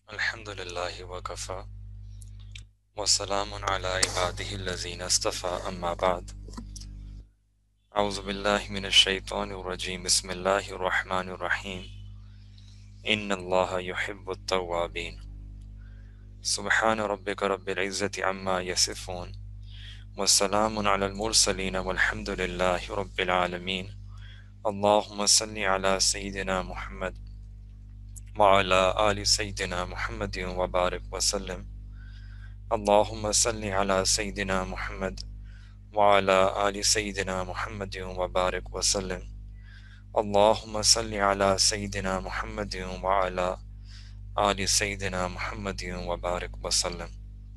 Alhamdulillahi wa kafa. Wa salamun ala ibadihi allazina astafa amma ba'd. A'udhu billahi minash shaitanir rajim. Bismillahir rahmanir rahim. Inna Allaha yuhibbu at-tawwabin. Subhana rabbika rabbil izzati amma yasifun. Wa salamun ala al-mursalin walhamdulillahi rabbil alamin. Allahumma salli ala Sayyidina Muhammad wa ala ali Sayyidina Muhammadin wa barik wa sallim. Allahumma salli ala Sayyidina Muhammad وعلى آل سيدنا محمد وبارك وسلم اللهم صل على سيدنا محمد وعلى آل سيدنا محمد وبارك وسلم.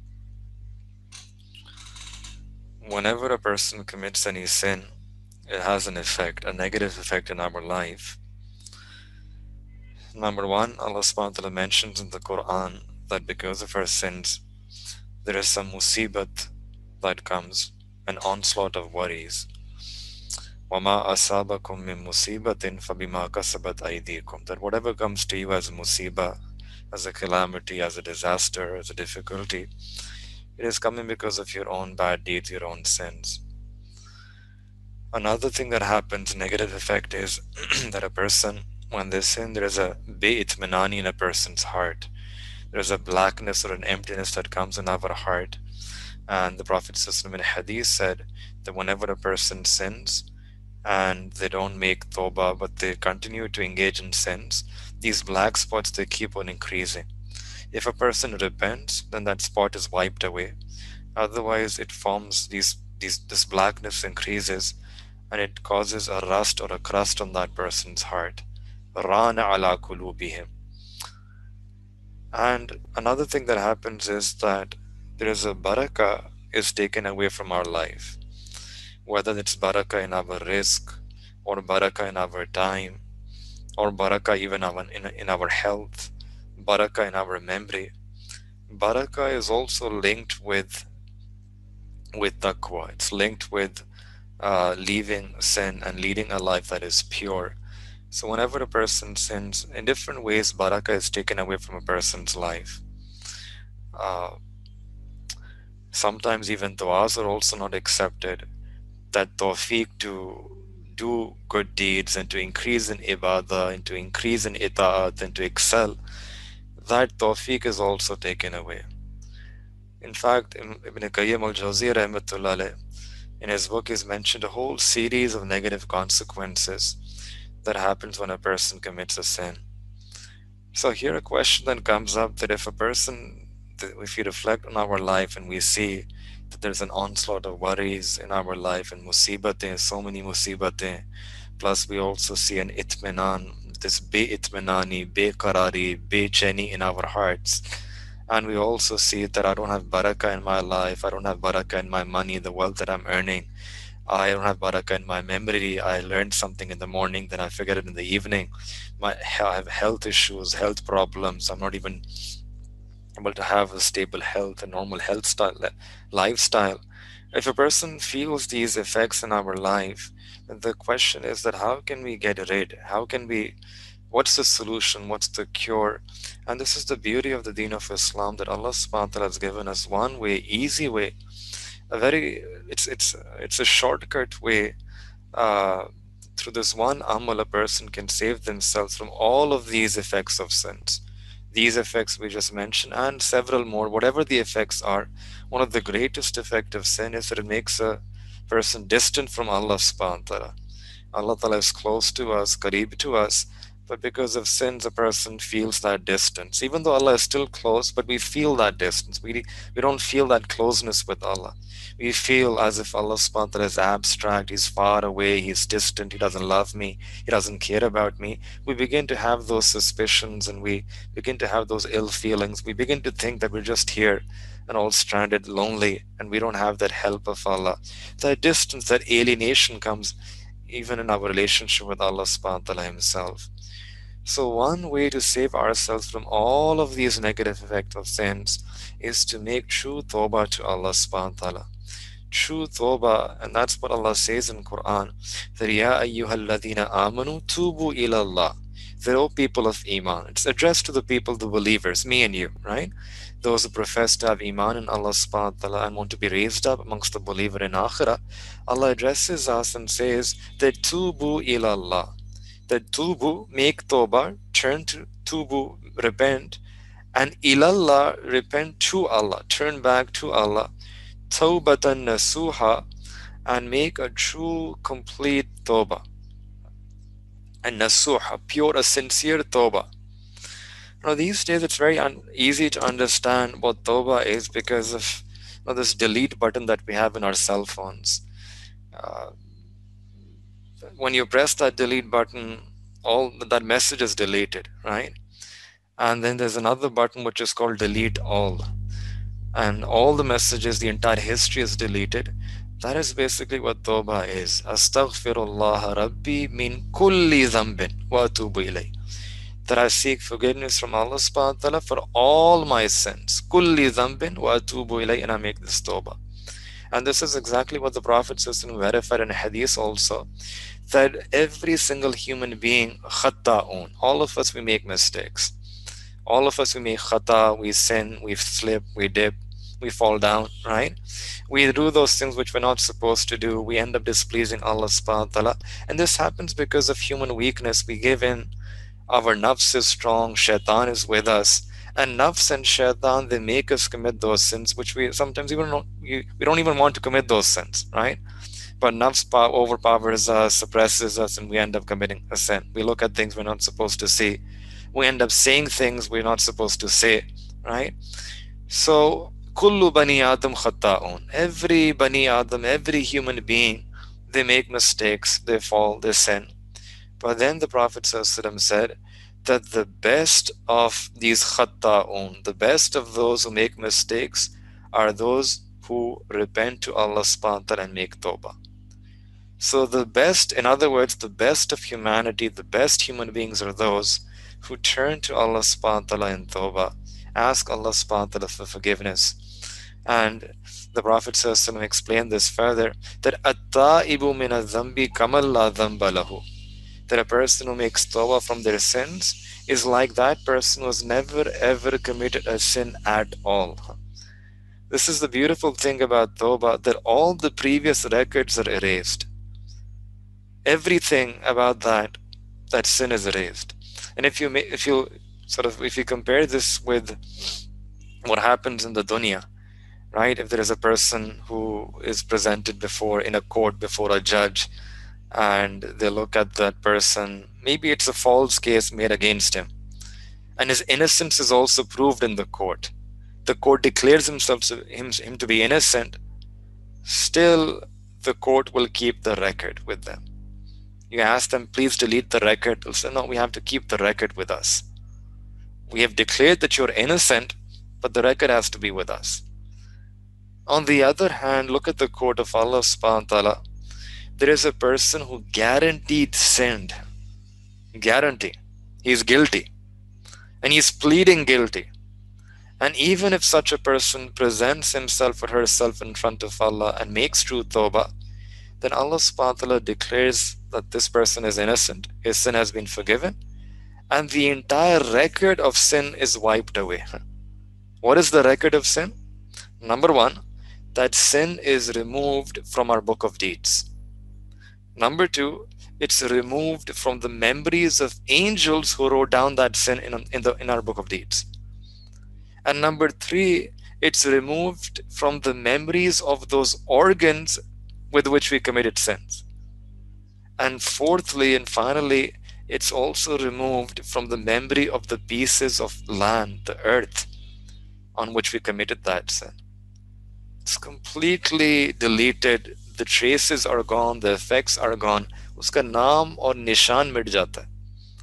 Whenever a person commits any sin, it has an effect, a negative effect in our life. Number one, Allah subhanahu wa ta'ala mentions in the Quran that because of our sins, there is some musibat that comes, an onslaught of worries. وَمَا أَصَابَكُم مِّن مُّصِيبَةٍ فَبِمَا كَسَبَتْ أَيْدِيكُم. That whatever comes to you as a musibah, as a calamity, as a disaster, as a difficulty, it is coming because of your own bad deeds, your own sins. Another thing that happens, negative effect, is that a person, when they sin, there is a bi'itminani in a person's heart. There is a blackness or an emptiness that comes in our heart. And the Prophet ﷺ in Hadith said that whenever a person sins, and they don't make tawbah, but they continue to engage in sins, these black spots, they keep on increasing. If a person repents, then that spot is wiped away. Otherwise, it forms this blackness increases, and it causes a rust or a crust on that person's heart. Rana ala kulubihim. And another thing that happens is that there is a barakah is taken away from our life. Whether it's barakah in our rizq, or barakah in our time, or barakah even in our health, barakah in our memory. Barakah is also linked with taqwa. It's linked with leaving sin and leading a life that is pure. So whenever a person sins, in different ways, barakah is taken away from a person's life. Sometimes even du'as are also not accepted. That tawfiq to do good deeds and to increase in ibadah and to increase in ita'at and to excel, that tawfiq is also taken away. In fact, Ibn Qayyim al-Jawziyya rahmatullah alayh, in his book, he's mentioned a whole series of negative consequences that happens when a person commits a sin. So here a question then comes up that if we reflect on our life and we see that there's an onslaught of worries in our life and musibatein, so many musibatein, plus we also see an itminan, this be-itminani, be-qarari, be-cheni in our hearts. And we also see that I don't have barakah in my life, I don't have barakah in my money, the wealth that I'm earning. I don't have barakah in my memory. I learned something in the morning, then I forget it in the evening. I have health issues, health problems. I'm not even able to have a stable health, a normal lifestyle. If a person feels these effects in our life, then the question is that how can we get rid? What's the solution? What's the cure? And this is the beauty of the deen of Islam, that Allah subhanahu wa ta'ala has given us one way, easy way, it's a shortcut way. Through this one amal, a person can save themselves from all of these effects of sins. These effects we just mentioned, and several more, whatever the effects are. One of the greatest effects of sin is that it makes a person distant from Allah subhanahu wa ta'ala. Allah ta'ala is close to us, qareeb to us, but because of sins, a person feels that distance. Even though Allah is still close, but we feel that distance. We don't feel that closeness with Allah. We feel as if Allah subhanahu wa ta'ala is abstract, He's far away, He's distant, He doesn't love me, He doesn't care about me. We begin to have those suspicions and we begin to have those ill feelings. We begin to think that we're just here and all stranded, lonely, and we don't have that help of Allah. That distance, that alienation comes even in our relationship with Allah subhanahu wa ta'ala Himself. So one way to save ourselves from all of these negative effects of sins is to make true tawbah to Allah subhanahu wa ta'ala. True tawbah, and that's what Allah says in Quran, that Ya ayyuhalladhina amanu tubu ila Allah. that, O people of Iman, it's addressed to the people, the believers, me and you, right? Those who profess to have Iman in Allah subhanahu wa ta'ala and want to be raised up amongst the believer in Akhirah. Allah addresses us and says that tubu ilallah, that tubu, make tawbah, turn to tubu, repent, and ilallah, repent to Allah, turn back to Allah, tawbatan nasuha, and make a true, complete tawbah. And nasuha, pure, a sincere tawbah. Now, these days it's very easy to understand what tawbah is because of this delete button that we have in our cell phones. Uh, when you press that delete button, all that message is deleted, right? And then there's another button which is called delete all. And all the messages, the entire history is deleted. That is basically what tawbah is. Astaghfirullah Rabbi min kulli dhanbin wa atubu ilayh. That I seek forgiveness from Allah subhanahu wa ta'ala for all my sins. Kulli dhanbin wa atubu ilayh, and I make this tawbah. And this is exactly what the Prophet verified in hadith also, that every single human being, khata'un, all of us, we make mistakes. All of us, we make khata, we sin, we slip, we dip, we fall down, right? We do those things which we're not supposed to do. We end up displeasing Allah subhanahu wa ta'ala. And this happens because of human weakness. We give in. Our nafs is strong, shaitan is with us. And nafs and shaitan, they make us commit those sins, which we sometimes even we don't even want to commit those sins, right? But nafs overpowers us, suppresses us, and we end up committing a sin. We look at things we're not supposed to see. We end up saying things we're not supposed to say, right? So, kullu bani adam khata'un. Every bani adam, every human being, they make mistakes, they fall, they sin. But then the Prophet ﷺ said that the best of these khatta'un, the best of those who make mistakes, are those who repent to Allah subhanahu wa ta'ala and make tawbah. So the best, in other words, the best of humanity, the best human beings are those who turn to Allah subhanahu wa ta'ala in tawbah, ask Allah subhanahu wa ta'ala for forgiveness. And the Prophet ﷺ explained this further, that at-ta'ibu min adh-dhanbi kaman la dhanba lahu, that a person who makes tawbah from their sins is like that person who has never ever committed a sin at all. This is the beautiful thing about tawbah, that all the previous records are erased. Everything about that sin is erased. And if you compare this with what happens in the dunya, right? If there is a person who is presented in a court before a judge, and they look at that person, maybe it's a false case made against him, and his innocence is also proved in the court. The court declares him to be innocent. Still, the court will keep the record with them. You ask them, please delete the record. They'll say, no, we have to keep the record with us. We have declared that you're innocent, but the record has to be with us. On the other hand, look at the court of Allah subhanahu wa ta'ala. There is a person who guaranteed sinned. Guarantee. He's guilty. And he's pleading guilty. And even if such a person presents himself or herself in front of Allah and makes true tawbah, then Allah subhanahu wa ta'ala declares that this person is innocent. His sin has been forgiven. And the entire record of sin is wiped away. What is the record of sin? Number one, that sin is removed from our book of deeds. Number two, it's removed from the memories of angels who wrote down that sin in our book of deeds. And number three, it's removed from the memories of those organs with which we committed sins. And fourthly and finally, it's also removed from the memory of the pieces of land, the earth, on which we committed that sin. It's completely deleted. The traces are gone, the effects are gone. Uska naam aur nishan mit jata hai.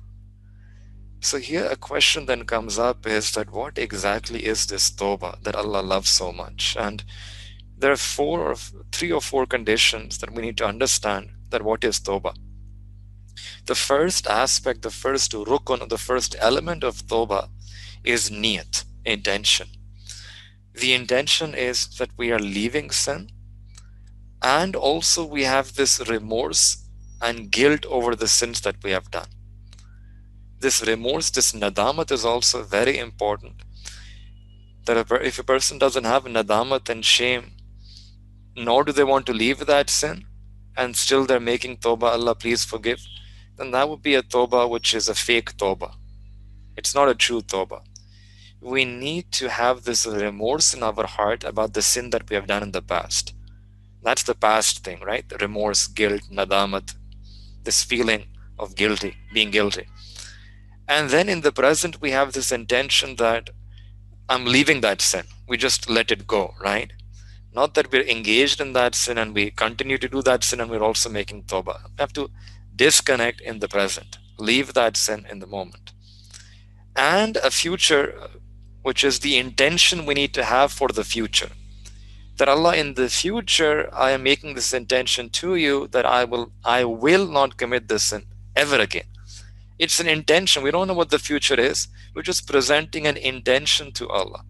So here a question then comes up is that what exactly is this tawbah that Allah loves so much? And there are three or four conditions that we need to understand that what is tawbah. The first aspect, the first rukun, the first element of tawbah is niyat, intention. The intention is that we are leaving sin, and also we have this remorse and guilt over the sins that we have done. This remorse, this nadamat is also very important. That if a person doesn't have nadamat and shame, nor do they want to leave that sin, and still they're making tawbah, Allah please forgive, then that would be a tawbah which is a fake tawbah. It's not a true tawbah. We need to have this remorse in our heart about the sin that we have done in the past. That's the past thing, right? The remorse, guilt, nadamat, this feeling of guilty, being guilty. And then in the present, we have this intention that I'm leaving that sin. We just let it go, right? Not that we're engaged in that sin and we continue to do that sin and we're also making tawbah. We have to disconnect in the present, leave that sin in the moment. And a future, which is the intention we need to have for the future. That Allah, in the future, I am making this intention to you that I will not commit this sin ever again. It's an intention. We don't know what the future is. We're just presenting an intention to Allah.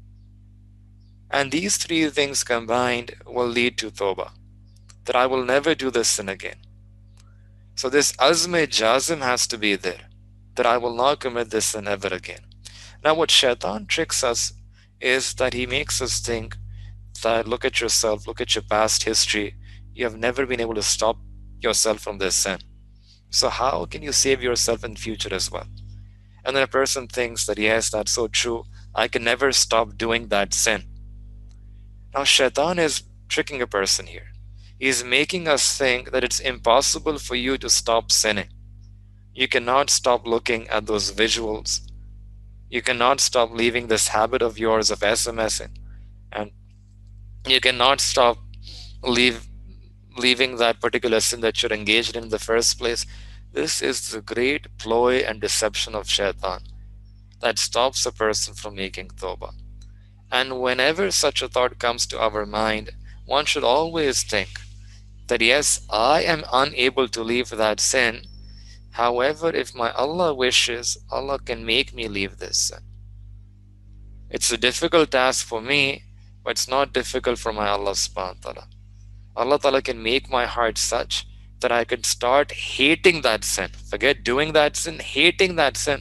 And these three things combined will lead to tawbah, that I will never do this sin again. So this azm jazim has to be there, that I will not commit this sin ever again. Now what shaitan tricks us is that he makes us think that look at yourself, look at your past history, you have never been able to stop yourself from this sin. So how can you save yourself in the future as well? And then a person thinks that yes, that's so true, I can never stop doing that sin. Now shaitan is tricking a person here. He's making us think that it's impossible for you to stop sinning. You cannot stop looking at those visuals. You cannot stop leaving this habit of yours of SMSing. And you cannot stop leaving that particular sin that you're engaged in the first place. This is the great ploy and deception of shaitan that stops a person from making tawbah. And whenever such a thought comes to our mind, one should always think that yes, I am unable to leave that sin. However, if my Allah wishes, Allah can make me leave this sin. It's a difficult task for me, but it's not difficult for my Allah subhanahu wa ta'ala. Allah ta'ala can make my heart such that I could start hating that sin. Forget doing that sin, hating that sin.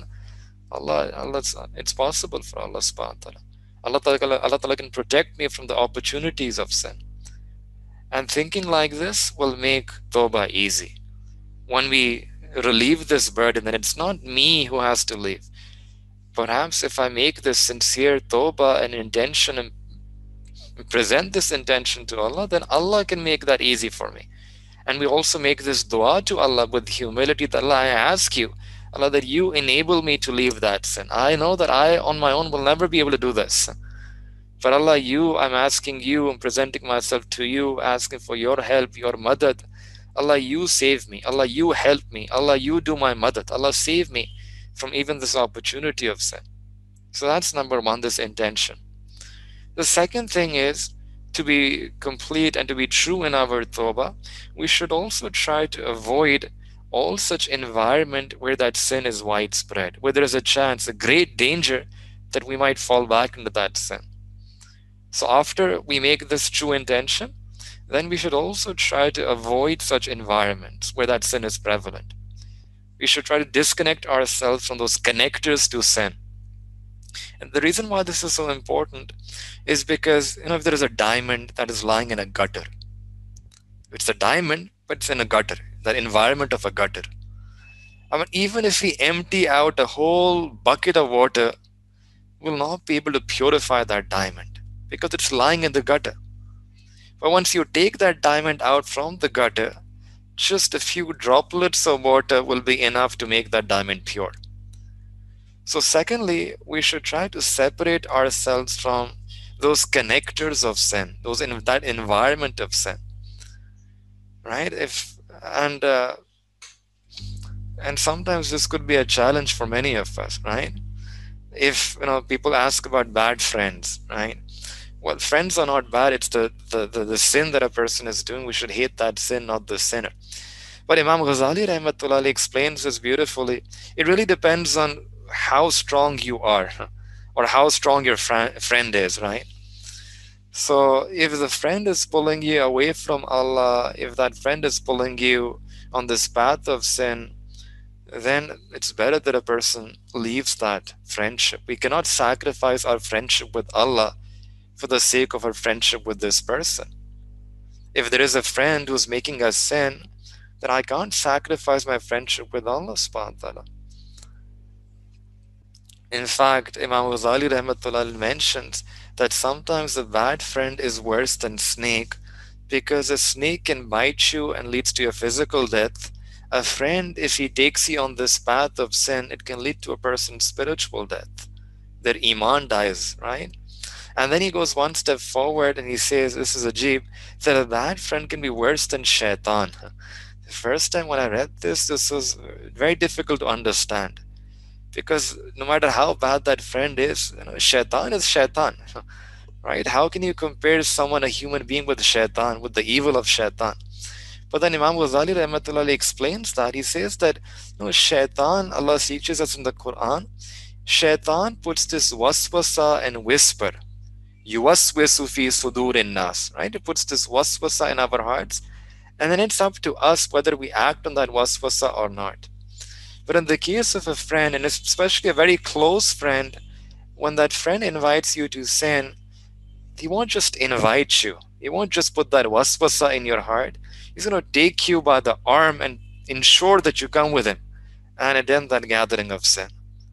It's possible for Allah subhanahu wa ta'ala. Allah ta'ala can protect me from the opportunities of sin. And thinking like this will make tawbah easy. When we relieve this burden, then it's not me who has to leave. Perhaps if I make this sincere tawbah and intention and present this intention to Allah, then Allah can make that easy for me. And we also make this dua to Allah with humility that Allah, I ask you, Allah, that you enable me to leave that sin. I know that I on my own will never be able to do this. But Allah, I'm asking you, I'm presenting myself to you, asking for your help, your madad. Allah, you save me. Allah, you help me. Allah, you do my madad. Allah, save me from even this opportunity of sin. So that's number one, this intention. The second thing is, to be complete and to be true in our tawbah, we should also try to avoid all such environment where that sin is widespread, where there is a chance, a great danger that we might fall back into that sin. So after we make this true intention, then we should also try to avoid such environments where that sin is prevalent. We should try to disconnect ourselves from those connectors to sin. And the reason why this is so important is because, if there is a diamond that is lying in a gutter, it's a diamond, but it's in a gutter, that environment of a gutter. I mean, even if we empty out a whole bucket of water, we'll not be able to purify that diamond because it's lying in the gutter. But once you take that diamond out from the gutter, just a few droplets of water will be enough to make that diamond pure. So secondly, we should try to separate ourselves from those connectors of sin, those in that environment of sin, right? And sometimes this could be a challenge for many of us, right? If people ask about bad friends, right? Well, friends are not bad. It's the sin that a person is doing. We should hate that sin, not the sinner. But Imam Ghazali Rahmatullah explains this beautifully. It really depends on how strong you are or how strong your friend is, right? So if the friend is pulling you away from Allah, if that friend is pulling you on this path of sin, then it's better that a person leaves that friendship. We cannot sacrifice our friendship with Allah for the sake of our friendship with this person. If there is a friend who's making us sin, then I can't sacrifice my friendship with Allah subhanahu wa ta'ala. In fact, Imam Ghazali Rahmatullah mentions that sometimes a bad friend is worse than snake because a snake can bite you and leads to your physical death. A friend, if he takes you on this path of sin, it can lead to a person's spiritual death. Their iman dies, right? And then he goes one step forward and he says, this is Ajib, that a bad friend can be worse than shaitan. The first time when I read this was very difficult to understand. Because no matter how bad that friend is, shaitan is shaitan, right? How can you compare someone, a human being, with shaitan, with the evil of shaitan? But then Imam Ghazali Rahmatullah explains that. He says that shaitan, Allah teaches us in the Quran, shaitan puts this waswasa and whisper. Yuwaswisu fi sudurin nas, right? It puts this waswasa in our hearts, and then it's up to us whether we act on that waswasa or not. But in the case of a friend, and especially a very close friend, when that friend invites you to sin, he won't just invite you. He won't just put that waswasa in your heart. He's going to take you by the arm and ensure that you come with him and attend that gathering of sin.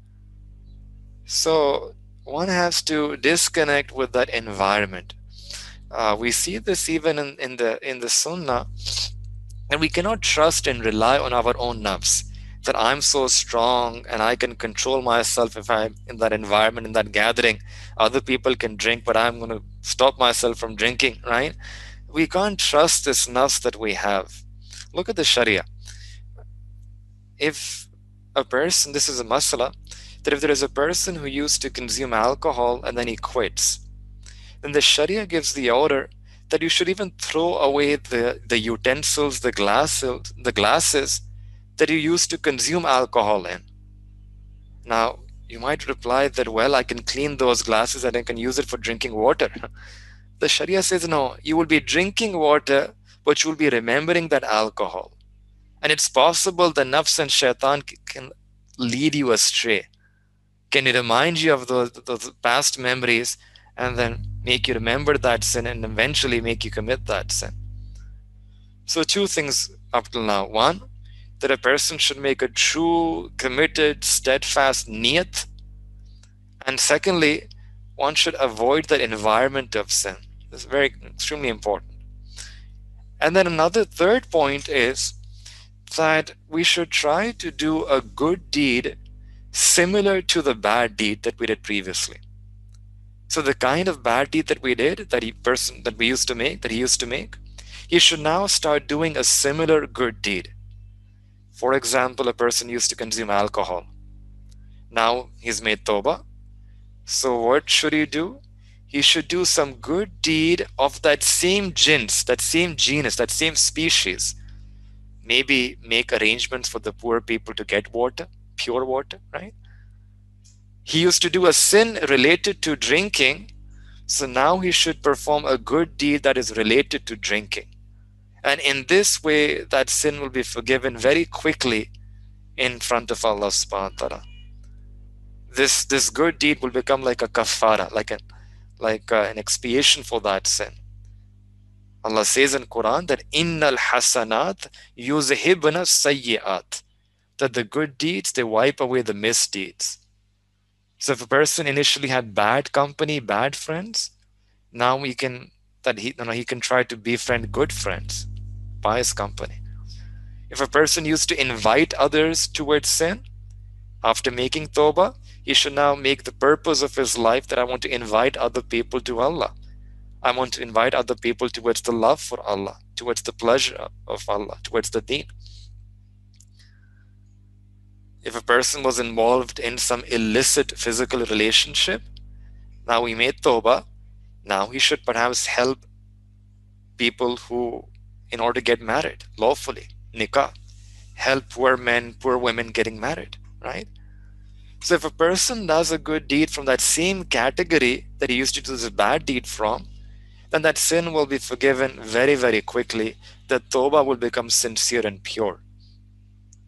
So one has to disconnect with that environment. We see this even in the Sunnah, and we cannot trust and rely on our own nafs, that I'm so strong and I can control myself. If I'm in that environment, in that gathering, other people can drink, but I'm going to stop myself from drinking, right? We can't trust this nafs that we have. Look at the Sharia. If a person, this is a masala, that if there is a person who used to consume alcohol and then he quits, then the Sharia gives the order that you should even throw away the utensils, the glasses that you used to consume alcohol in. Now, you might reply that, well, I can clean those glasses and I can use it for drinking water. The Sharia says, no, you will be drinking water, but you will be remembering that alcohol. And it's possible the nafs and shaitan can lead you astray. Can it remind you of those past memories and then make you remember that sin and eventually make you commit that sin? So two things up till now. One, that a person should make a true, committed, steadfast niyat. And secondly, one should avoid that environment of sin. It's very extremely important. And then another third point is that we should try to do a good deed similar to the bad deed that we did previously. So the kind of bad deed that we did, that he used to make, he should now start doing a similar good deed. For example, a person used to consume alcohol. Now he's made tawbah. So what should he do? He should do some good deed of that same genus, that same species. Maybe make arrangements for the poor people to get water, pure water, right? He used to do a sin related to drinking, so now he should perform a good deed that is related to drinking. And in this way, that sin will be forgiven very quickly in front of Allah subhanahu wa ta'ala. This good deed will become like a kafara, like an expiation for that sin. Allah says in Quran that innal hasanat yuzhibna sayyi'at, that the good deeds, they wipe away the misdeeds. So if a person initially had bad company, bad friends, now he can try to befriend good friends by his company. If a person used to invite others towards sin, after making tawbah, he should now make the purpose of his life that I want to invite other people to Allah. I want to invite other people towards the love for Allah, towards the pleasure of Allah, towards the deen. If a person was involved in some illicit physical relationship, now he made tawbah, now he should perhaps help people who, in order to get married lawfully, nikah, help poor men, poor women getting married, right? So if a person does a good deed from that same category that he used to do this bad deed from, then that sin will be forgiven very, very quickly. The tawbah will become sincere and pure.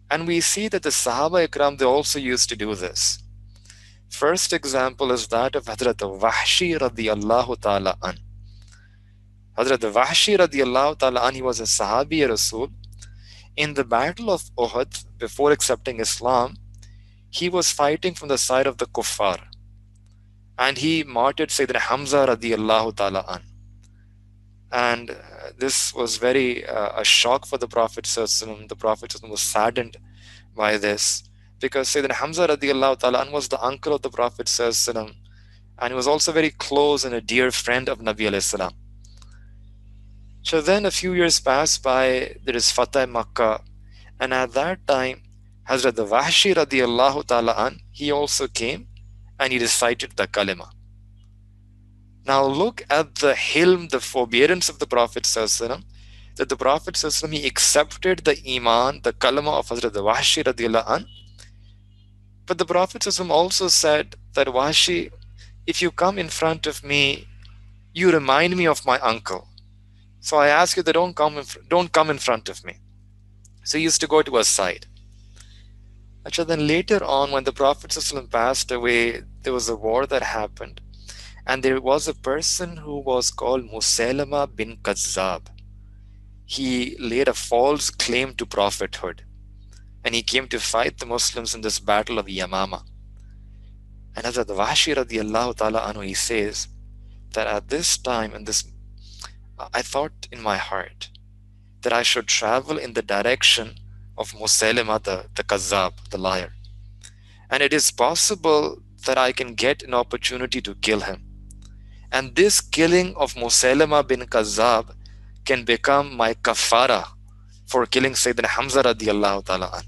And we see that the Sahaba Ikram, they also used to do this. First example is that of Hazrat Wahshi radiallahu ta'ala an. Hazrat Wahshi radiallahu ta'ala an, he was a Sahabi Rasul. In the Battle of Uhud, before accepting Islam, he was fighting from the side of the kuffar. And he martyred Sayyidina Hamza radiallahu ta'ala an. And this was very a shock for the Prophet ﷺ. The Prophet ﷺ was saddened by this, because Sayyidina Hamza radiallahu ta'ala an was the uncle of the Prophet ﷺ, and he was also very close and a dear friend of Nabi alayhi salam. So then a few years passed by, there is Fatah Makkah, and at that time, Hazrat Wahshi radiallahu ta'ala an, he also came and he recited the kalima. Now look at the hilm, the forbearance of the Prophet ﷺ, that the Prophet ﷺ, he accepted the iman, the kalima of Hazrat Wahshi radiallahu an. But the Prophet ﷺ also said that, Wahshi, if you come in front of me, you remind me of my uncle. So I ask you that don't come in front of me. So he used to go to a side. Actually, then later on, when the Prophet ﷺ passed away, there was a war that happened. And there was a person who was called Musaylama bin Kazzab. He laid a false claim to prophethood. And he came to fight the Muslims in this battle of Yamama. And Hazrat Wahshi radiallahu ta'ala anhu, he says that at this time, I thought in my heart that I should travel in the direction of Musaylama the Kazzab, the liar. And it is possible that I can get an opportunity to kill him. And this killing of Musaylama bin Kazzab can become my kafara for killing Sayyidina Hamza radiallahu ta'ala an.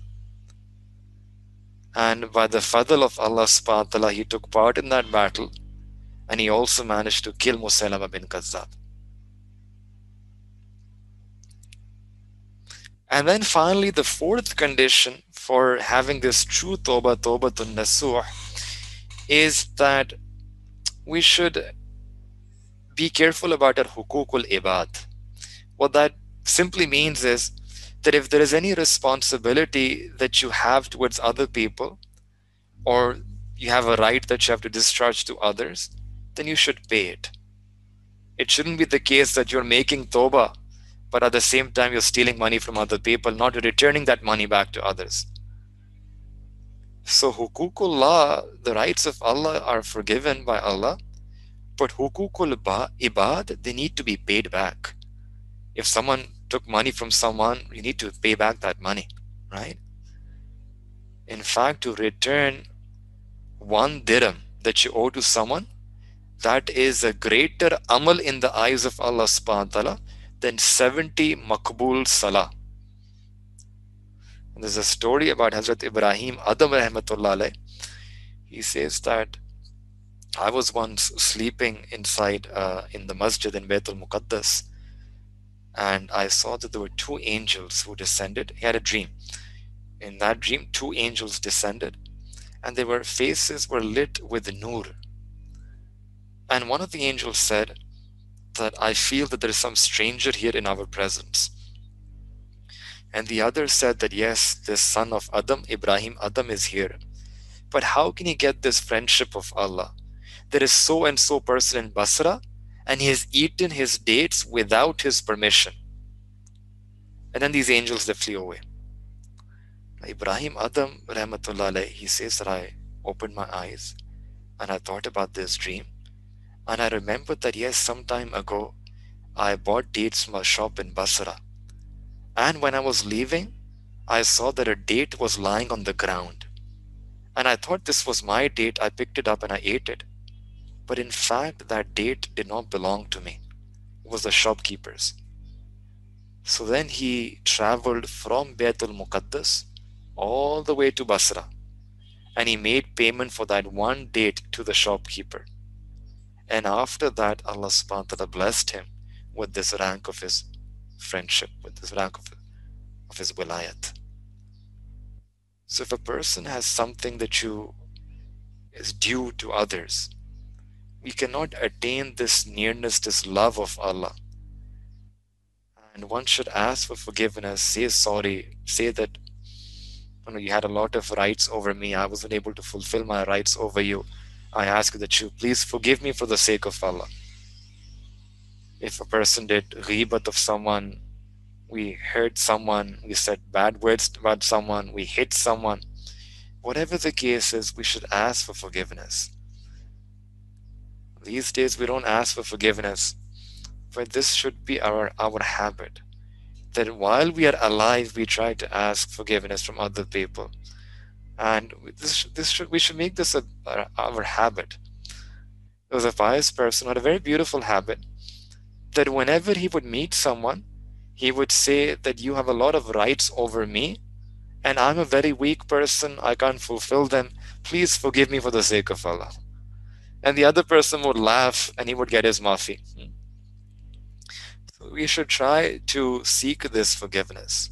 And by the fadl of Allah subhanahu wa ta'ala, he took part in that battle, and he also managed to kill Musaylama bin Kazzab. And then finally, the fourth condition for having this true tawbatun nasuh, is that we should be careful about our hukukul ibad. What that simply means is that if there is any responsibility that you have towards other people, or you have a right that you have to discharge to others, then you should pay it. It shouldn't be the case that you're making tawbah, but at the same time you're stealing money from other people, not returning that money back to others. So hukukullah, the rights of Allah, are forgiven by Allah, but hukukul ibad, they need to be paid back. If someone took money from someone, you need to pay back that money, right? In fact, to return 1 dirham that you owe to someone, that is a greater amal in the eyes of Allah subhanahu wa ta'ala than 70 makbul salah. And there's a story about Hazrat Ibrahim Adam rahmatullah alayh. He says that I was once sleeping inside in the masjid in Baytul Muqaddas, and I saw that there were 2 angels who descended. He had a dream. In that dream, 2 angels descended, and their faces were lit with nur. And one of the angels said that I feel that there is some stranger here in our presence. And the other said that yes, this son of Adam, Ibrahim Adam, is here. But how can he get this friendship of Allah? There is so and so person in Basra, and he has eaten his dates without his permission. And then these angels, they flew away. Ibrahim Adam rahmatullah alayh, he says that I opened my eyes and I thought about this dream, and I remembered that yes, some time ago I bought dates from a shop in Basra, and when I was leaving, I saw that a date was lying on the ground, and I thought this was my date. I picked it up and I ate it, but in fact that date did not belong to me. It was the shopkeeper's. So then he traveled from Baytul Muqaddas all the way to Basra, and he made payment for that 1 date to the shopkeeper. And after that, Allah subhanahu wa ta'ala blessed him with this rank of his friendship, with this rank of his wilayat. So if a person has something that is due to others, we cannot attain this nearness, this love of Allah. And one should ask for forgiveness, say sorry, say that You had a lot of rights over me. I wasn't able to fulfill my rights over you. I ask that you please forgive me for the sake of Allah. If a person did ghibat of someone, we hurt someone, we said bad words about someone, we hit someone, whatever the case is, we should ask for forgiveness. These days we don't ask for forgiveness, but this should be our habit. That while we are alive, we try to ask forgiveness from other people, and we should make this our habit. There was a pious person who had a very beautiful habit that whenever he would meet someone, he would say that you have a lot of rights over me, and I'm a very weak person. I can't fulfill them. Please forgive me for the sake of Allah. And the other person would laugh and he would get his maafi. So we should try to seek this forgiveness.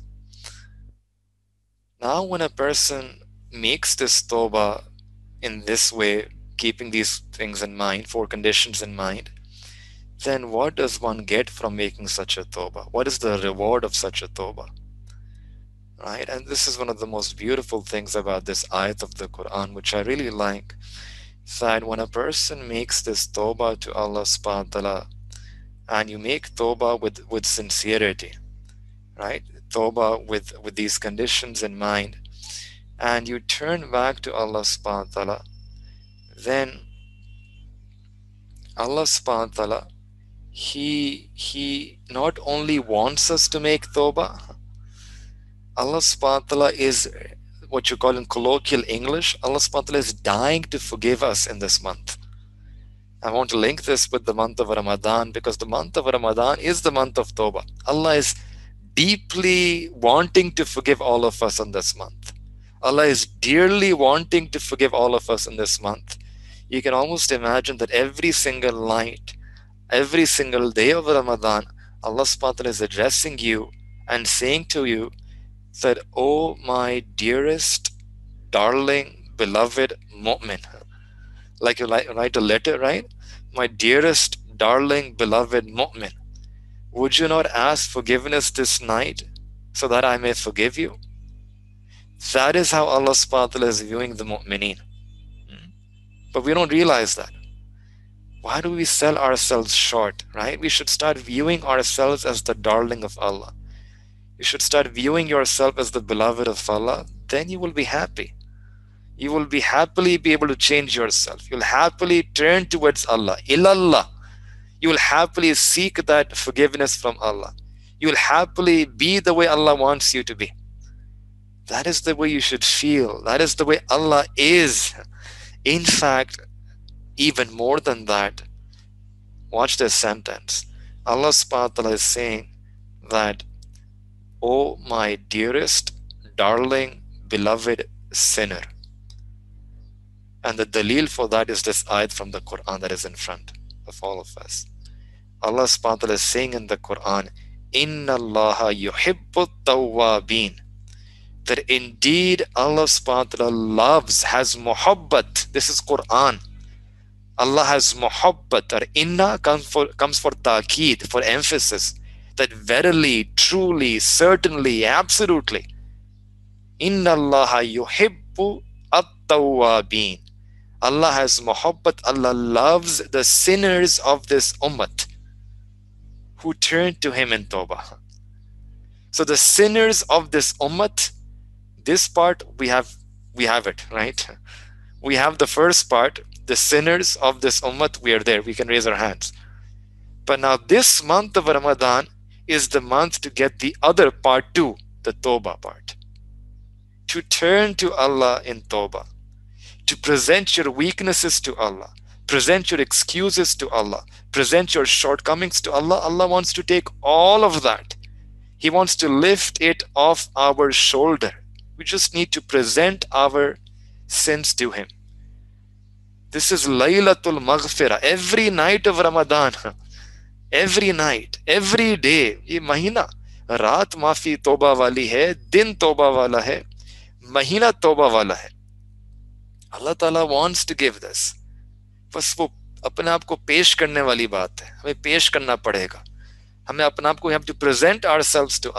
Now, when a person makes this tawbah in this way, keeping these things in mind, four conditions in mind, then what does one get from making such a tawbah? What is the reward of such a tawbah? Right? And this is one of the most beautiful things about this ayat of the Quran, which I really like, that when a person makes this tawbah to Allah subhanahu wa ta'ala, and you make tawbah with sincerity, right? Tawbah with these conditions in mind, and you turn back to Allah subhanahu wa ta'ala, then Allah subhanahu wa ta'ala, He not only wants us to make tawbah, Allah subhanahu wa ta'ala is what you call in colloquial English, Allah subhanahu wa ta'ala is dying to forgive us in this month. I want to link this with the month of Ramadan, because the month of Ramadan is the month of Tawbah. Allah is deeply wanting to forgive all of us in this month. Allah is dearly wanting to forgive all of us in this month. You can almost imagine that every single night, every single day of Ramadan, Allah subhanahu wa ta'ala is addressing you and saying to you that, oh my dearest, darling, beloved mu'min. Like you write a letter, right? My dearest, darling, beloved mu'min, would you not ask forgiveness this night so that I may forgive you? That is how Allah subhanahu wa ta'ala is viewing the mu'mineen. But we don't realize that. Why do we sell ourselves short, right? We should start viewing ourselves as the darling of Allah. You should start viewing yourself as the beloved of Allah. Then you will be happy. You will be happily be able to change yourself. You'll happily turn towards Allah. Ilallah. You will happily seek that forgiveness from Allah. You will happily be the way Allah wants you to be. That is the way you should feel. That is the way Allah is. In fact, even more than that, watch this sentence. Allah subhanahu wa ta'ala is saying that, oh my dearest, darling, beloved sinner. And the dalil for that is this ayat from the Quran that is in front of all of us. Allah subhanahu wa ta'ala is saying in the Quran, Inna Allaha yuhibbu tawwabin. That indeed Allah subhanahu wa ta'ala loves, has muhabbat. This is Quran. Allah has muhabbat. Or inna comes for ta'keed, for emphasis. That verily, truly, certainly, absolutely. Inna Allaha yuhibbu at-tawwabin. Allah has muhabbat. Allah loves the sinners of this ummat who turn to Him in tawbah. So the sinners of this ummat, this part we have it, right? We have the first part, the sinners of this ummat, we are there, we can raise our hands. But now this month of Ramadan is the month to get the other part too, the tawbah part. To turn to Allah in tawbah, to present your weaknesses to Allah, present your excuses to Allah, present your shortcomings to Allah. Allah wants to take all of that. He wants to lift it off our shoulder. We just need to present our sins to Him. This is Laylatul Maghfirah. Every night of Ramadan, every night, every day, ये महीना रात माफी तौबा वाली है, दिन तौबा वाला है, महीना तौबा वाला है. Allah Ta'ala wants to give this. बस वो अपने आप को पेश करने वाली बात है. हमें पेश करना पड़ेगा. हमें अपने आप को, we have to present ourselves to Allah.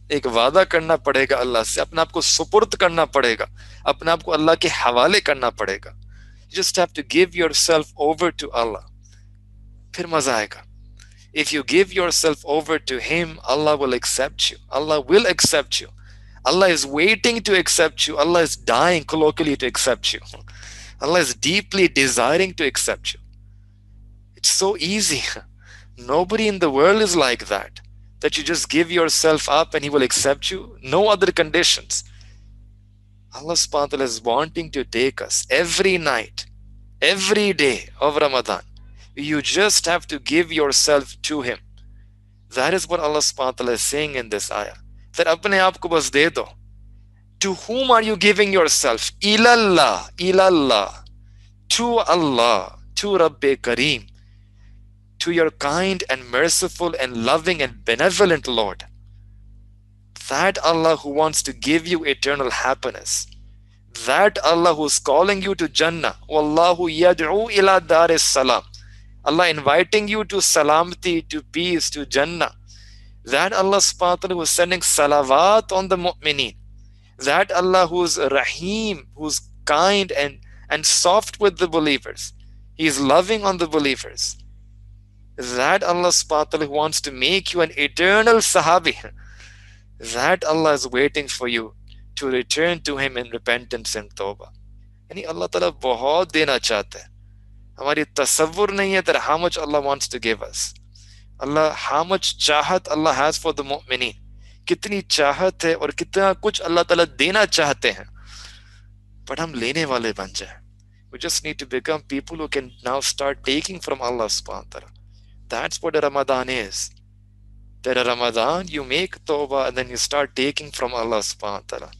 एक वादा करना पड़ेगा अल्लाह से, अपने आप को सुपुर्द करना पड़ेगा, अपने आप को अल्लाह के हवाले करना पड़ेगा. You just have to give yourself over to Allah. फिर मजा आएगा. If you give yourself over to Him, Allah will accept you. Allah will accept you. Allah is waiting to accept you. Allah is dying colloquially to accept you. Allah is deeply desiring to accept you. It's so easy. Nobody in the world is like that. That you just give yourself up and He will accept you. No other conditions. Allah subhanahu wa ta'ala is wanting to take us every night, every day of Ramadan. You just have to give yourself to Him. That is what Allah subhanahu wa ta'ala is saying in this ayah. That apne aap ko bas de do. To whom are you giving yourself? Ilallah, ilallah. To Allah, to Rabbi Kareem, to your kind and merciful and loving and benevolent Lord. That Allah who wants to give you eternal happiness. That Allah who's calling you to Jannah. Wallahu yad'u ila daris salam. Allah inviting you to salamti, to peace, to Jannah. That Allah subhanahu wa ta'ala who is sending salawat on the mu'mineen. That Allah who's Rahim, who's kind and soft with the believers. He is loving on the believers. That Allah subhanahu wa ta'ala who wants to make you an eternal sahabi. That Allah is waiting for you to return to Him in repentance and tawbah. यानी Allah Ta'ala बहुत देना चाहता है. हमारी तसव्वुर नहीं है that how much Allah wants to give us. Allah, how much चाहत Allah has for the mu'mineen. कितनी चाहत है और कितना कुछ अल्लाह ताला देना चाहते हैं. But हम लेने वाले बन जाए. We just need to become people who can now start taking from Allah subhanahu wa ta'ala. That's what Ramadan is. That Ramadan, you make tawbah and then you start taking from Allah subhanahu wa ta'ala.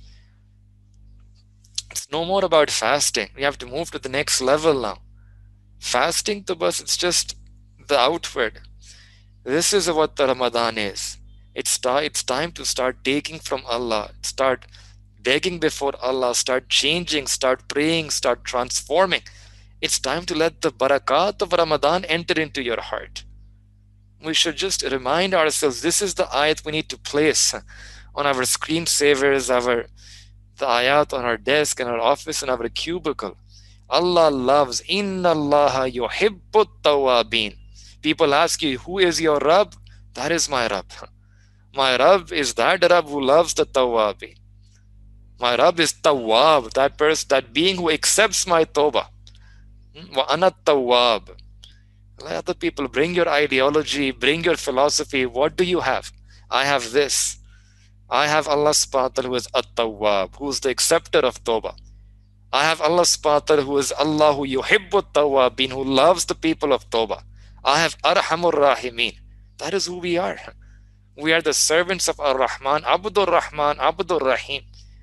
It's no more about fasting. We have to move to the next level now. Fasting to us, it's just the outward. This is what the Ramadan is. It's time to start taking from Allah. Start begging before Allah. Start changing. Start praying. Start transforming. It's time to let the barakat of Ramadan enter into your heart. We should just remind ourselves, this is the ayat we need to place on our screensavers, the ayat on our desk, in our office, in our cubicle. Allah loves, Inna Allaha yuhibbut tawabin. People ask you, who is your Rabb? That is my Rabb. My Rabb is that Rabb who loves the tawabin. My Rabb is tawab, that person, that being who accepts my tawbah. Wa ana tawab. Let other people bring your ideology, bring your philosophy. What do you have? I have this. I have Allah subhanahu wa ta'ala who is at-tawwab, who is the acceptor of tawbah. I have Allah subhanahu wa ta'ala who is Allah who yuhibbu tawwabin, who loves the people of tawbah. I have Arhamur Rahimin. That is who we are. We are the servants of Ar-Rahman, Abdur Rahman, Abdur Rahim.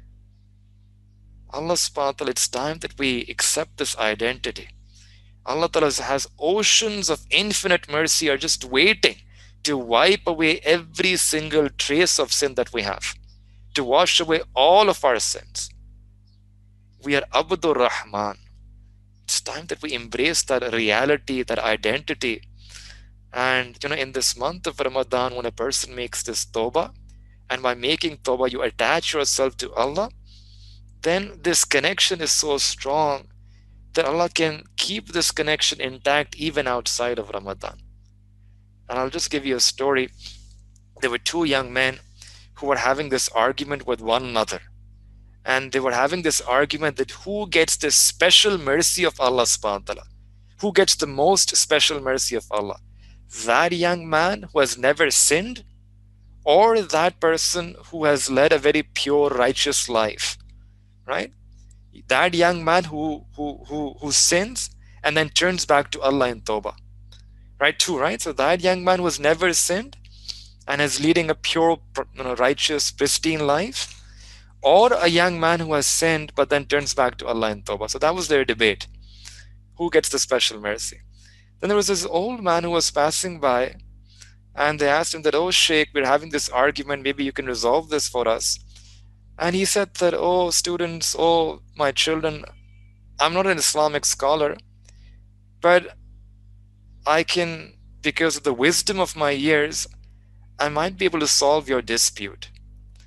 Allah subhanahu wa ta'ala, it's time that we accept this identity. Allah Ta'ala has oceans of infinite mercy are just waiting to wipe away every single trace of sin that we have, to wash away all of our sins. We are Abdur Rahman. It's time that we embrace that reality, that identity. And in this month of Ramadan, when a person makes this tawbah, and by making tawbah you attach yourself to Allah, then this connection is so strong that Allah can keep this connection intact even outside of Ramadan. And I'll just give you a story. There were two young men who were having this argument with one another. And they were having this argument that who gets this special mercy of Allah subhanahu wa ta'ala? Who gets the most special mercy of Allah? That young man who has never sinned, or that person who has led a very pure, righteous life, right? That young man who sins and then turns back to Allah in tawbah, right? Two, right? So that young man who has never sinned and is leading a pure, righteous, pristine life, or a young man who has sinned but then turns back to Allah in tawbah. So that was their debate. Who gets the special mercy? Then there was this old man who was passing by, and they asked him that, oh Sheikh, we're having this argument, maybe you can resolve this for us. And he said that, oh students, oh my children, I'm not an Islamic scholar, but I can, because of the wisdom of my years, I might be able to solve your dispute.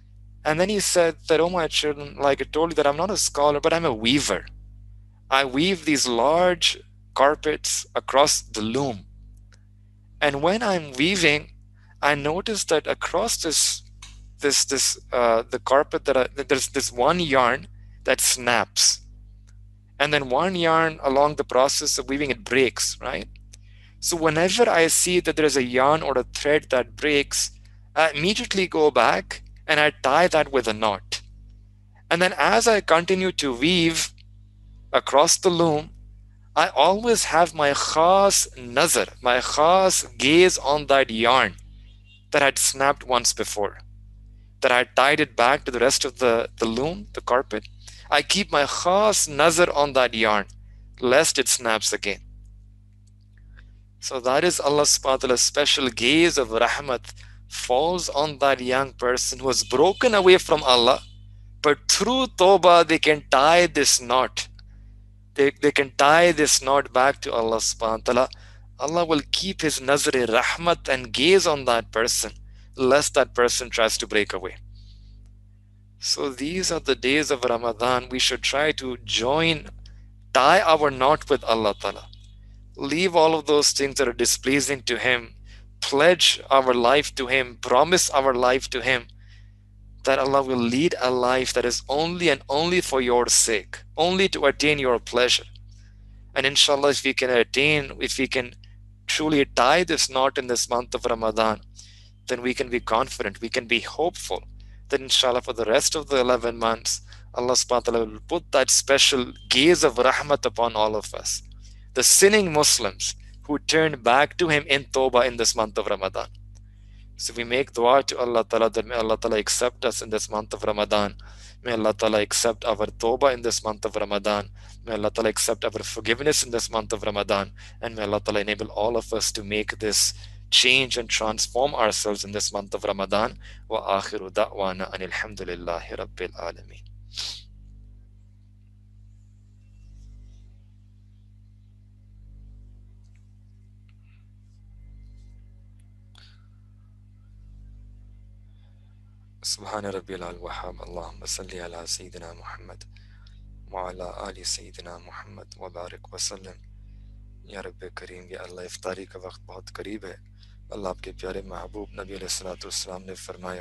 And then he said that, oh, my children, like I told you that I'm not a scholar, but I'm a weaver. I weave these large carpets across the loom. And when I'm weaving, I noticed that across the carpet there's this one yarn that snaps. And then one yarn along the process of weaving, it breaks, right? So whenever I see that there's a yarn or a thread that breaks, I immediately go back and I tie that with a knot. And then as I continue to weave across the loom, I always have my khas nazar, my khas gaze on that yarn that had snapped once before, that I tied it back to the rest of the loom, the carpet. I keep my khas nazar on that yarn, lest it snaps again. So that is Allah subhanahu wa ta'ala's special gaze of rahmat falls on that young person who has broken away from Allah, but through tawbah they can tie this knot. They can tie this knot back to Allah subhanahu wa ta'ala. Allah will keep his nazar rahmat and gaze on that person, lest that person tries to break away. So these are the days of Ramadan. We should try to tie our knot with Allah ta'ala. Leave all of those things that are displeasing to him, pledge our life to him, promise our life to him, that Allah will lead a life that is only and only for your sake, only to attain your pleasure. And inshallah, if we can truly tie this knot in this month of Ramadan, then we can be confident, we can be hopeful that inshallah for the rest of the 11 months, Allah subhanahu wa ta'ala will put that special gaze of rahmat upon all of us. The sinning Muslims who turn back to him in tawbah in this month of Ramadan. So we make dua to Allah ta'ala that may Allah ta'ala accept us in this month of Ramadan. May Allah ta'ala accept our tawbah in this month of Ramadan. May Allah ta'ala accept our forgiveness in this month of Ramadan. And may Allah ta'ala enable all of us to make this change and transform ourselves in this month of Ramadan. Wa akhiru da'wana anil hamdulillahi rabbil alameen. Subhana Rabbil al-Wahhab, Allahumma salli ala Sayyidina Muhammad wa ala ali Sayyidina Muhammad wa barik wa sallim. یا رب کریم، یا اللہ افطاری کا وقت بہت قریب ہے. اللہ آپ کے پیارے محبوب نبی علیہ الصلوۃ والسلام نے فرمایا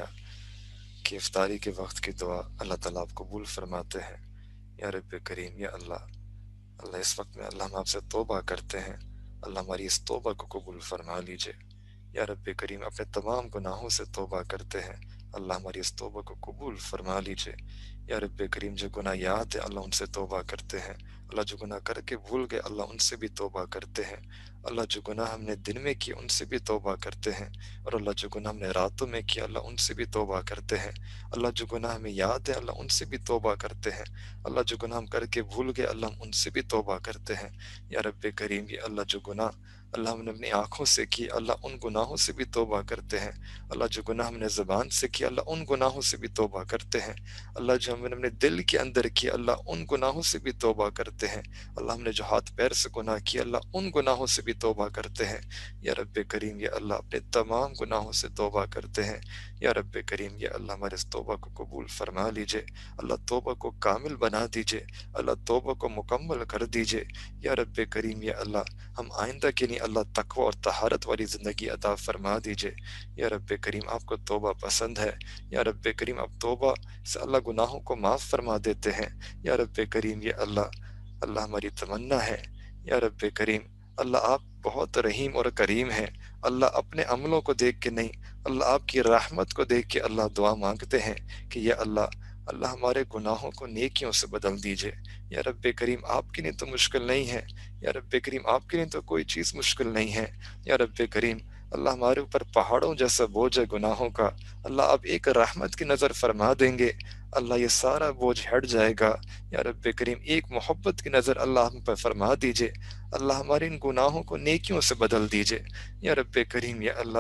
کہ افطاری کے وقت کی دعا اللہ تعالیٰ آپ قبول فرماتے ہیں. یا رب کریم، یا اللہ اس وقت میں اللہ ہم آپ سے توبہ کرتے ہیں، اللہ ہماری اس توبہ کو قبول فرما لیجئے. یا رب کریم، اپنے تمام گناہوں سے توبہ کرتے ہیں، اللہ ہماری اس توبہ کو قبول فرما لیجئے. یا رب کریم، جو گناہ یاد ہے اللہ ان سے توبہ کرتے ہیں، اللہ جو گناہ کر کے بھول گئے اللہ ان سے بھی توبہ کرتے ہیں. اللہ جو گناہ ہم نے دن میں کیے ان سے بھی توبہ کرتے ہیں، اور اللہ جو گناہ ہم نے راتوں میں کیا اللہ ان سے بھی توبہ کرتے ہیں. اللہ جو گناہ ہمیں یاد ہے اللہ ان سے بھی توبہ کرتے ہیں. اللہ جو گناہ ہم کر کے بھول گئے اللہ ہم ان سے بھی توبہ کرتے ہیں. یا رب کریم، یہ اللہ جو گناہ اللہ ہم نے اپنی آنکھوں سے کی اللہ ان گناہوں سے بھی توبہ کرتے ہیں. اللہ جو گناہ ہم نے زبان سے کیا اللہ ان گناہوں سے بھی توبہ کرتے ہیں. اللہ جو ہم نے اپنے دل کے اندر کیا اللہ ان گناہوں سے بھی توبہ کرتے ہیں. اللہ ہم نے جو ہاتھ پیر سے گناہ کیا اللہ ان گناہوں سے بھی توبہ کرتے ہیں. یا رب کریم، یا اللہ اپنے تمام گناہوں سے توبہ کرتے ہیں. یا رب کریم، یا اللہ ہمارے اس توبہ کو قبول فرما لیجئے. اللہ توبہ کو کامل بنا دیجئے، اللہ توبہ کو مکمل کر دیجئے. یا رب کریم، یا اللہ ہم آئندہ کے لیے اللہ تقوی اور طہارت والی زندگی عطا فرما دیجئے. یا رب کریم، آپ کو توبہ پسند ہے. یا رب کریم، آپ توبہ سے اللہ گناہوں کو معاف فرما دیتے ہیں. یا رب کریم، یا اللہ ہماری تمنا ہے. یا رب کریم، اللہ آپ بہت رحیم اور کریم ہیں. اللہ اپنے عملوں کو دیکھ کے نہیں، اللہ آپ کی رحمت کو دیکھ کے اللہ دعا مانگتے ہیں کہ یا اللہ ہمارے گناہوں کو نیکیوں سے بدل دیجئے. یا رب کریم، آپ کے لیے تو مشکل نہیں ہے. یا رب کریم، آپ کے لیے تو کوئی چیز مشکل نہیں ہے. یا رب کریم، اللہ ہمارے اوپر پہاڑوں جیسا بوجھ ہے گناہوں کا، اللہ آپ ایک رحمت کی نظر فرما دیں گے اللہ یہ سارا بوجھ ہٹ جائے گا. یا رب کریم، ایک محبت کی نظر اللہ ہم پر فرما دیجئے، اللہ ہمارے ان گناہوں کو نیکیوں سے بدل دیجئے. یا رب کریم، یا اللہ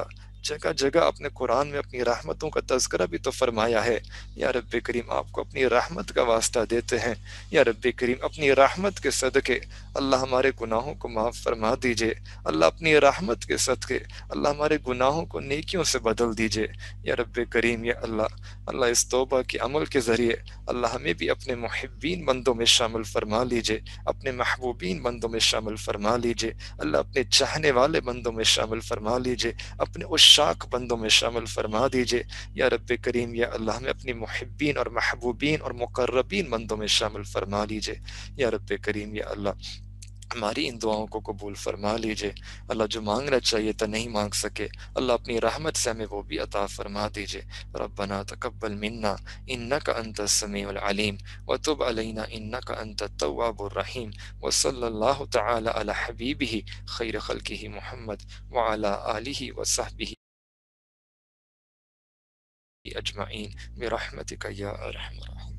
جگہ جگہ اپنے قرآن میں اپنی رحمتوں کا تذکرہ بھی تو فرمایا ہے۔ یا رب کریم آپ کو اپنی رحمت کا واسطہ دیتے ہیں، یا رب کریم اپنی رحمت کے صدقے اللہ ہمارے گناہوں کو معاف فرما دیجئے، اللہ اپنی رحمت کے صدقے اللہ ہمارے گناہوں کو نیکیوں سے بدل دیجئے۔ یا رب کریم یا اللہ، اللہ اس توبہ کے عمل کے ذریعے اللہ ہمیں بھی اپنے محبین بندوں میں شامل فرما لیجئے، اپنے محبوبین بندوں میں شامل فرما لیجئے، اللہ اپنے چاہنے والے بندوں میں شامل فرما لیجئے، اپنے عشاق بندوں میں شامل فرما دیجئے۔ یا رب کریم یا اللہ ہمیں اپنی محبین اور محبوبین اور مقربین بندوں میں شامل فرما لیجئے۔ یا رب کریم یا اللہ ہماری ان دعاؤں کو قبول فرما لیجئے۔ اللہ جو مانگنا چاہیے تھا نہیں مانگ سکے، اللہ اپنی رحمت سے ہمیں وہ بھی عطا فرما دیجئے۔ ربنا تقبل منا انک انت السمیع العلیم وتب علینا انک انت التواب الرحیم، وصلی اللہ تعالی علی حبیبہ خیر خلقہ محمد وعلی آلہ وصحبہ اجمعین برحمتک یا ارحم الراحمین۔